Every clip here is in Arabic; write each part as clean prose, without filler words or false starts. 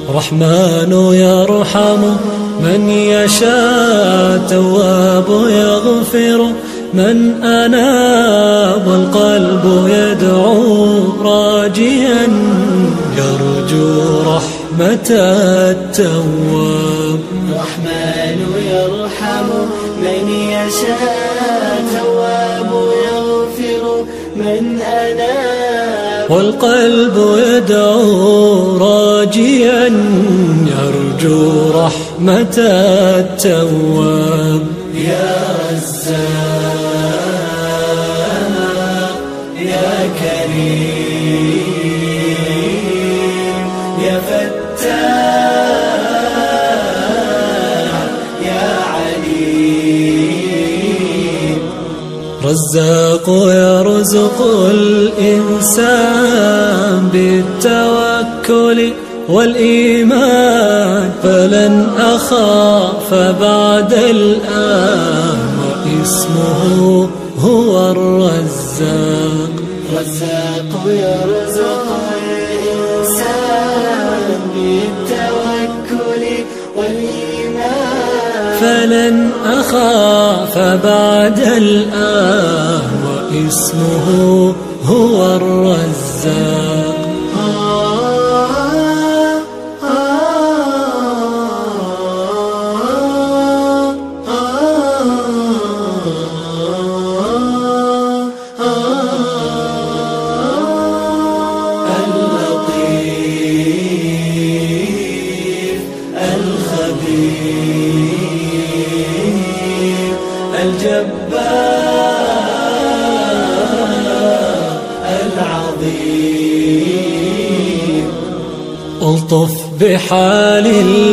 رحمن يرحم من يشاء، تواب يغفر من أناب، والقلب يدعو راجيا يرجو رحمة التواب. رحمن يرحم من يشاء، تواب يغفر من أناب، والقلب يدعو راجيا يرجو رحمة التواب. يا رزاق يا كريم يا فتاح يا عليم. رزاق يرزق الإنسان بالتوكل والإيمان، فلن أخاف بعد الآن واسمه هو الرزاق. رزاق يرزق الإنسان بالتوكل والإيمان، فلن أخاف بعد الآن واسمه هو الرزاق. اللطيف الخبير الجبار العظيم. ألطف بحال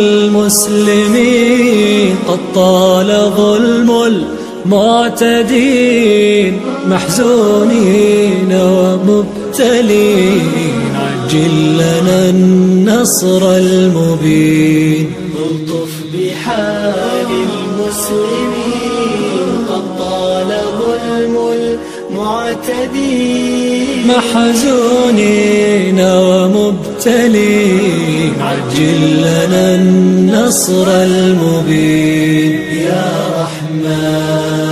المسلمين، قد طال ظلم المعتدين، محزونين ومبتلين، عجل لنا النصر المبين. ألطف بحال المسلمين، قد طال ظلم المعتدين، محزونين ومبتلين، عجل لنا النصر المبين. يا رحمن